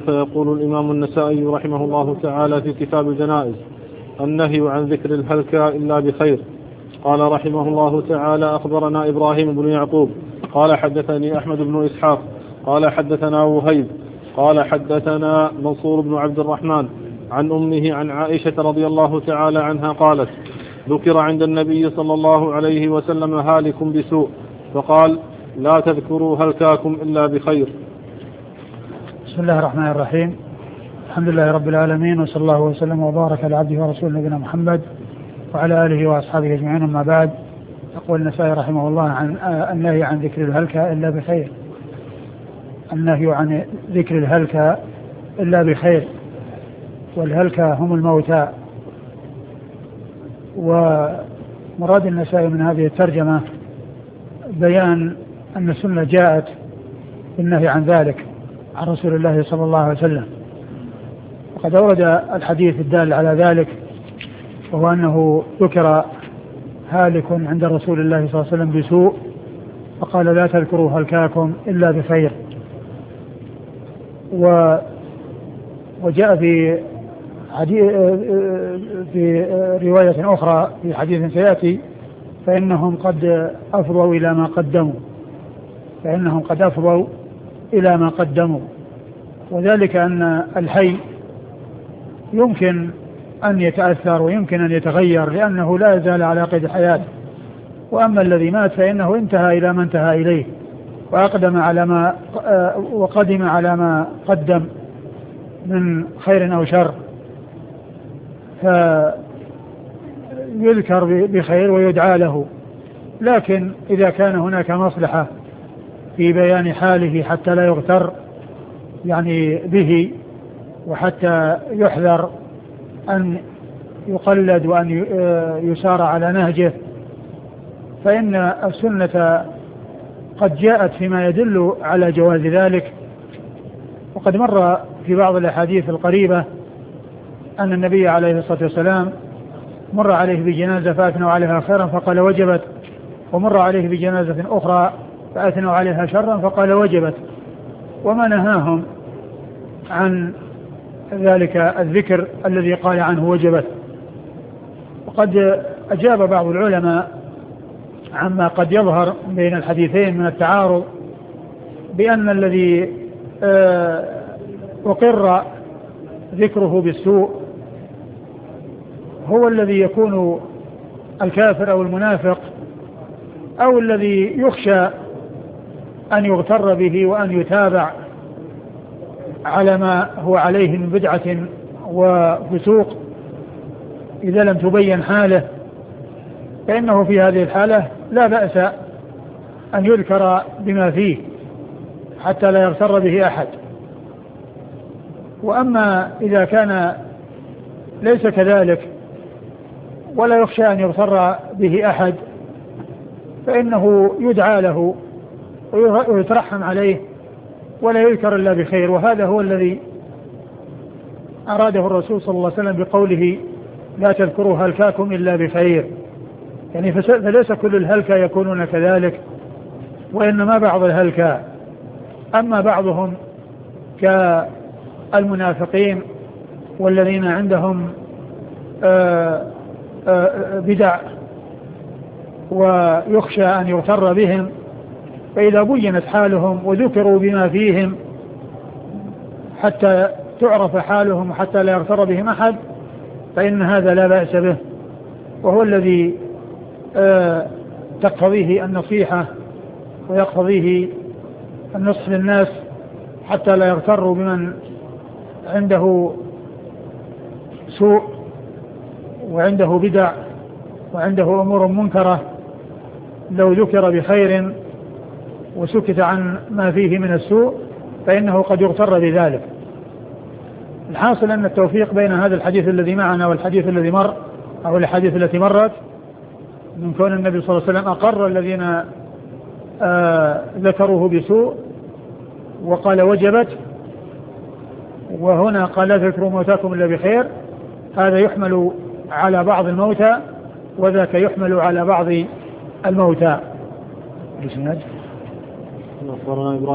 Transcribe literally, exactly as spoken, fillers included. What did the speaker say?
فيقول الإمام النسائي رحمه الله تعالى في كتاب الجنائز: النهي عن ذكر الهلكى إلا بخير. قال رحمه الله تعالى: أخبرنا إبراهيم بن يعقوب قال حدثني أحمد بن إسحاق قال حدثنا وهيب قال حدثنا منصور بن عبد الرحمن عن أمه عن عائشة رضي الله تعالى عنها قالت: ذكر عند النبي صلى الله عليه وسلم هالك بسوء فقال: لا تذكروا هلكاكم إلا بخير. بسم الله الرحمن الرحيم. الحمد لله رب العالمين، وصلى الله وسلم وبارك على عبده ورسوله نبينا محمد وعلى آله وأصحابه أجمعين، أما بعد. يقول النسائي رحمه الله عن النهي عن ذكر الهلكى إلا بخير. النهي عن ذكر الهلكى إلا بخير، والهلكى هم الموتى. ومراد النسائي من هذه الترجمة بيان أن السنة جاءت بالنهي عن ذلك عن رسول الله صلى الله عليه وسلم، وقد أورد الحديث الدال على ذلك، وهو أنه ذكر هالك عند رسول الله صلى الله عليه وسلم بسوء فقال: لا تذكروا هلكاكم إلا بخير. و وجاء في في رواية أخرى في حديث سيأتي: فإنهم قد أفضوا إلى ما قدموا فإنهم قد أفضوا إلى ما قدموا وذلك أن الحي يمكن أن يتأثر ويمكن أن يتغير، لأنه لا يزال على قيد الحياة. وأما الذي مات فإنه انتهى إلى ما انتهى إليه، وأقدم على ما وقدم على ما قدم من خير أو شر، فيذكر بخير ويدعى له. لكن إذا كان هناك مصلحة في بيان حاله حتى لا يغتر يعني به، وحتى يحذر أن يقلد وأن يسار على نهجه، فإن السنة قد جاءت فيما يدل على جواز ذلك. وقد مر في بعض الأحاديث القريبة أن النبي عليه الصلاة والسلام مر عليه بجنازة فأثنوا عليها خيرا فقال: وجبت. ومر عليه بجنازة أخرى فأثنوا عليها شرا فقال: وجبت. وما نهاهم عن ذلك الذكر الذي قال عنه وجبت. وقد أجاب بعض العلماء عما قد يظهر بين الحديثين من التعارض بأن الذي أقر ذكره بالسوء هو الذي يكون الكافر أو المنافق، أو الذي يخشى أن يغتر به وأن يتابع على ما هو عليه من بدعة وفسوق إذا لم تبين حاله، فإنه في هذه الحالة لا بأس أن يذكر بما فيه حتى لا يغتر به أحد. وأما إذا كان ليس كذلك ولا يخشى أن يغتر به أحد فإنه يدعى له ويترحم عليه ولا يذكر إلا بخير. وهذا هو الذي أراده الرسول صلى الله عليه وسلم بقوله: لا تذكروا هلكاكم إلا بخير. يعني فليس كل الهلكى يكونون كذلك، وإنما بعض الهلكى. أما بعضهم كالمنافقين والذين عندهم آآ آآ بدع ويخشى أن يغتر بهم، فإذا بينت حالهم وذكروا بما فيهم حتى تعرف حالهم وحتى لا يغتر بهم أحد فإن هذا لا بأس به، وهو الذي تقتضيه النصيحة ويقتضيه النصح للناس حتى لا يغتروا بمن عنده سوء وعنده بدع وعنده أمور منكرة. لو ذكر بخير وسكت عن ما فيه من السوء فإنه قد يغتر بذلك. الحاصل أن التوفيق بين هذا الحديث الذي معنا والحديث الذي مر أو الحديث التي مرت من كون النبي صلى الله عليه وسلم أقر الذين آه ذكروه بسوء وقال وجبت، وهنا قال: لا تذكروا موتاكم إلا بخير. هذا يحمل على بعض الموتى وذاك يحمل على بعض الموتى.